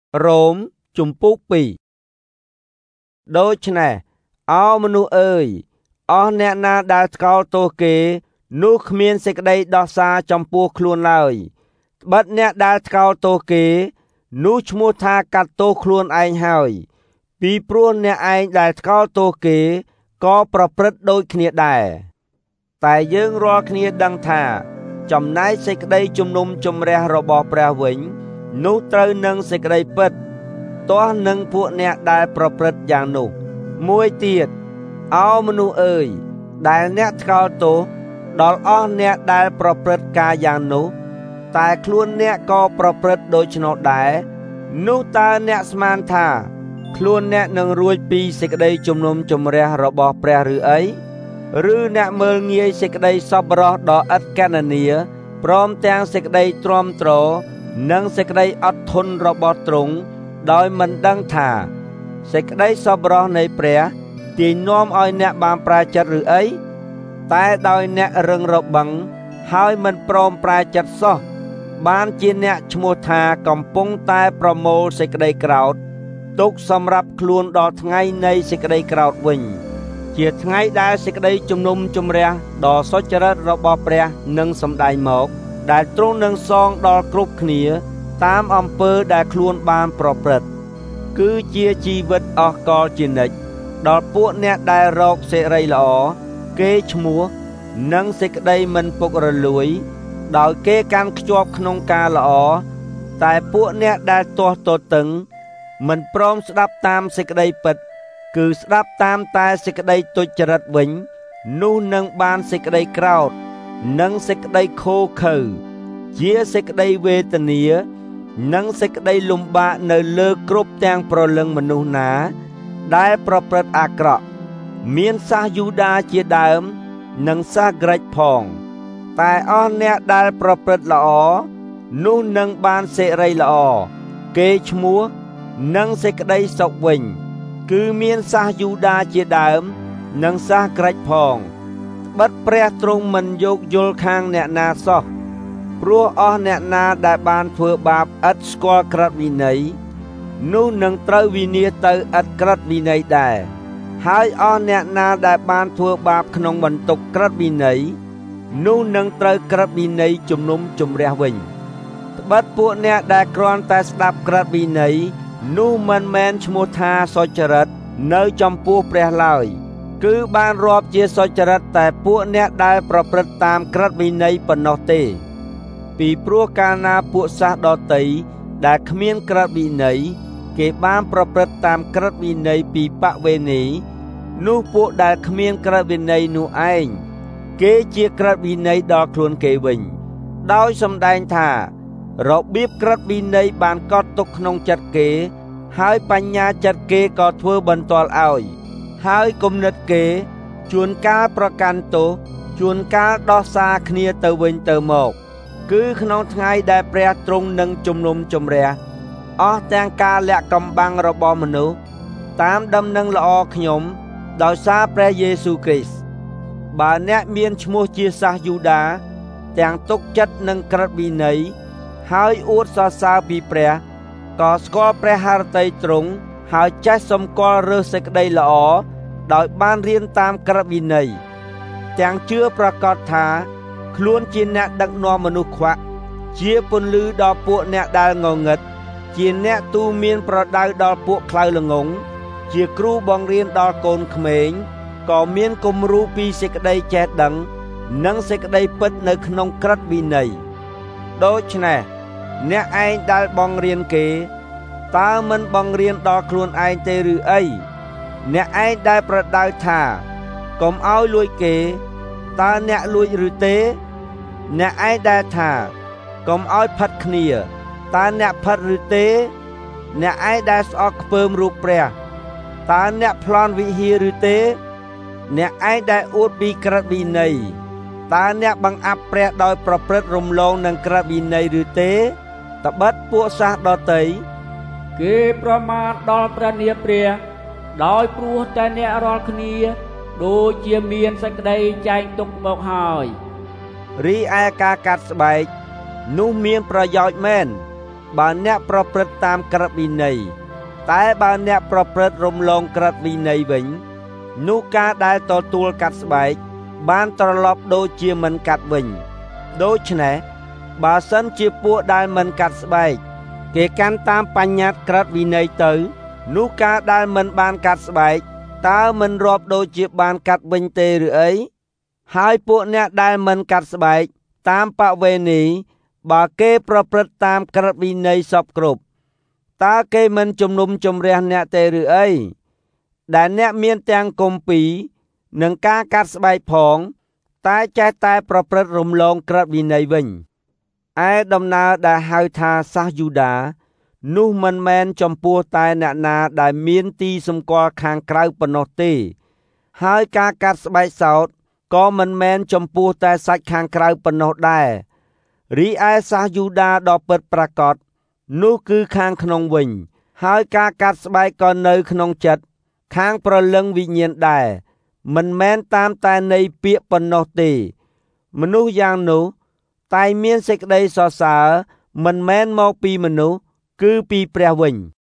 រ៉ូមជំពូក2ដូច្នេះអោមនុស្សអើយអស់អ្នកណាដែលថ្កោលទោសគេនោះគ្មានសេចក្តីដោះសារចំពោះខ្លួនឡើយត្បិតអ្នកដែលថ្កោលទោសគេនោះឈ្មោះថាកាត់ទោសខ្លួនឯងហើយពីព្រោះអ្នកឯងដែលថ្កោលទោសគេក៏ប្រព្រឹត្តដូចគ្នាដែរតែយើងរាល់គ្នាដឹងថាចំណែកសេចក្តីជំនុំជម្រះរបស់ព្រះវិញនោះត្រូវនឹងសេចក្តីពិតទាស់នឹងពួកអ្នកដែលប្រព្រឹត្តយ៉ាងនោះមួយទៀតអោមនុស្សអើយដែលអ្នកថ្កោលទោសដល់អស់អ្នកដែលប្រព្រឹត្តការយ៉ាងនោះតែខ្លួនអ្នកក៏ប្រព្រឹត្តដូច្នោះដែរនោះតើអ្នកស្មានថាខ្លួនអ្នកនឹងរួចពីសេចក្តីជំនុំជម្រះរបស់ព្រះឬអីឬអ្នកមើលងាយសេចក្តីសប្បុរសដ៏ឥតកណនាព្រមទាំងសេចក្តីទ្រាំទ្រនិងសេចក្តីអត់ធន់របស់ទ្រង់ដោយមិនដឹងថាសេចក្តីសប្បុរសនៃព្រះទាញនាំឲ្យអ្នកបានប្រែចិត្តឬអីតែដោយអ្នករឹងរបឹងហើយមិនព្រមប្រែចិត្តសោះបានជាអ្នកឈ្មោះថាកំពុងតែប្រមូលសេចក្តីក្រោធទុកសម្រាប់ខ្លួនដល់ថ្ងៃនៃសេចក្តីក្រោធវិញជាថ្ងៃដែលសេចក្តីជំនុំជម្រះដ៏សុចរិតរបស់ព្រះនឹងសម្ដែងមកដែលទ្រង់នឹងសងដល់គ្រប់គ្នាតាមអំពើដែលខ្លួនបានប្រព្រឹត្តគឺជាជីវិតអស់កលជានិច្ចដល់ពួកអ្នកដែលរកសេរីល្អគេឈ្មោះនិងសេចក្តីមិនពុករលួយដោយគេកាន់ខ្ជាប់ក្នុងការល្អតែពួកអ្នកដែលទាស់ទតឹងមិនព្រមស្ដាប់តាមសេចក្តីពិតគឺស្ដាប់តាមតែសេចក្តីទុច្ចរិតវិញនោះនឹងបានសេចក្តីក្រោធនិងសេចក្តីខូខើជាសេចក្តីវេទនានិងសេចក្តីលំបាកនៅលើគ្រប់ទាំងព្រលឹងមនុស្សណាដែលប្រព្រឹត្តអាក្រក់មានសាសយូដាជាដើមនិងសាសក្រិចផងតែអស់អ្នកដែលប្រព្រឹត្តល្អនោះនឹងបានសេរីល្អគេឈ្មោះនិងសេចក្តីសុខវិញគឺមានសាសយូដាជាដើមនិងសាសក្រិចផងត្បិតព្រះទ្រង់មិនយោគយល់ខាងអ្នកណាសោះព្រោះអស់អ្នកណាដែលបានធ្វើបាបឥតស្គាល់ក្រឹតវិន័យនោះនឹងត្រូវវិនាសទៅឥតក្រឹតវិន័យដែរហើយអស់អ្នកណាដែលបានធ្វើបាបក្នុងបន្ទុកក្រឹតវិន័យនោះនឹងត្រូវក្រឹតវិន័យជំនុំជម្រះវិញត្បិតពួកអ្នកដែលគ្រាន់តែស្ដាប់ក្រឹតវិន័យនោះមិនមែនឈ្មោះថាសុចរិតនៅចំពោះព្រះឡើយគឺបានរាប់ជាសុចរិតតែពួកអ្នកដែលប្រព្រឹត្តតាមក្រឹតវិន័យប៉ុណ្ណោះទេពីព្រោះកាលណាពួកសាសដតីដែលគ្មានក្រឹតវិន័យគេបានប្រព្រឹត្តតាមក្រឹតវិន័យពីបវេណីនោះពួកដែលគ្មានក្រឹតវិន័យនោះឯងគេជាក្រឹតវិន័យដល់ខ្លួនគេវិញដោយសម្ដែងថារបៀបក្រឹតវិន័យបានកត់ទុកក្នុងចិត្តគេហើយបញ្ញាចិត្តគេក៏ធ្វើបន្ទាល់ឲ្យហើយគំនិតគេជួនកាលប្រកាន់ទោសជួនកាលដោះសារគ្នាទៅវិញទៅមកគឺក្នុងថ្ងៃដែលព្រះទ្រង់នឹងជំនុំជម្រះអស់ទាំងការលាក់កំបាំងរបស់មនុស្សតាមដំណឹងល្អខ្ញុំដោយសារព្រះយេស៊ូវគ្រីស្ទបើអ្នកមានឈ្មោះជាសាសយូដាទាំងទុកចិត្តនឹងក្រឹតវិន័យហើយអួតសរសើរពីព្រះក៏ស្គាល់ព្រះハរតីទ្រង់ហើយចេះសម្គាល់រើសសេចក្តីល្អដោយបានរៀនតាមក្រឹតវិន័យទាំងជឿប្រកាសថាខ្លួនជាអ្នកដឹកនាំមនុស្សខ្វាក់ជាពន្លឺដល់ពួកអ្នកដែលងងឹតជាអ្នកទូមានប្រដៅដល់ពួកខ្លៅល្ងងជាគ្រូបង្រៀនដល់កូនក្មេងក៏មានគំរូពីសេចក្តីចេះដឹងនិងសេចក្តីពិតនៅក្នុងក្រឹតវិន័យដូច្នេះអ្នកឯងដែលបង្រៀនគេតើមិនបង្រៀនដល់ខ្លួនឯងទេឬអីអ្នកឯងដែលប្រដៅថាកុំឲ្យលួចគេតើអ្នកលួចឬទេអ្នកឯងដែលថាកុំឲ្យផិតគ្នាតើអ្នកផិតឬទេអ្នកឯងដែលស្អកខ្ពើមរូបព្រះតើអ្នកប្លន់វិហារឬទេអ្នកឯងដែលអួតពីក្រឹតវិន័យតើអ្នកបង្អាប់ព្រះដោយប្រព្រឹត្តរំលងនឹងក្រឹតវិន័យឬទេត្បិតពួកសាសដតីគេប្រមាថដល់ព្រះនាមព្រះដោយព្រោះតែអ្នករាល់គ្នាដូចជាមានសេចក្តីចែងទុកមកហើយរីឯការកាត់ស្បែកនោះមានប្រយោជន៍មែនបើអ្នកប្រព្រឹត្តតាមក្រឹតវិន័យតែបើអ្នកប្រព្រឹត្តរំលងក្រឹតវិន័យវិញនោះការដែលទទួលកាត់ស្បែកបានត្រឡប់ដូចជាមិនកាត់វិញដូច្នេះបើសិនជាពួកដែលមិនកាត់ស្បែកគេកាន់តាមបញ្ញត្តិក្រឹតវិន័យទៅនោះការដែលមិនបានកាត់ស្បែកតើមិនរាប់ដូចជាបានកាត់វិញទេឬអីហើយពួកអ្នកដែលមិនកាត់ស្បែកតាមបវេណីបើគេប្រព្រឹត្តតាមក្រឹតវិន័យសពគ្រប់តើគេមិនជំនុំជម្រះអ្នកទេឬអីដែលអ្នកមានទាំងគម្ពីរនិងការកាត់ស្បែកផងតែចេះតែប្រព្រឹត្តរំលងក្រឹតវិន័យវិញឯដំណើរដែលហៅថាសាសយូដានោះមិនមែនចំពោះតែអ្នកណាដែលមានទីសម្គាល់ខាងក្រៅប៉ុណ្ណោះទេហើយការកាត់ស្បែកសោតក៏មិនមែនចំពោះតែសាច់ខាងក្រៅប៉ុណ្ណោះដែររីឯសាសយូដាដ៏ពិតប្រាកដនោះគឺខាងក្នុងវិញហើយការកាត់ស្បែកក៏នៅក្នុងចិត្តខាងព្រលឹងវិញ្ញាណដែរមិនមែនតាមតែនៃពាក្យប៉ុណ្ណោះទេមនុស្សយ៉ាងនោះតែមានសេចក្តីសរសើរមិនមែនមកពីមនុស្សគឺពីព្រះវិញ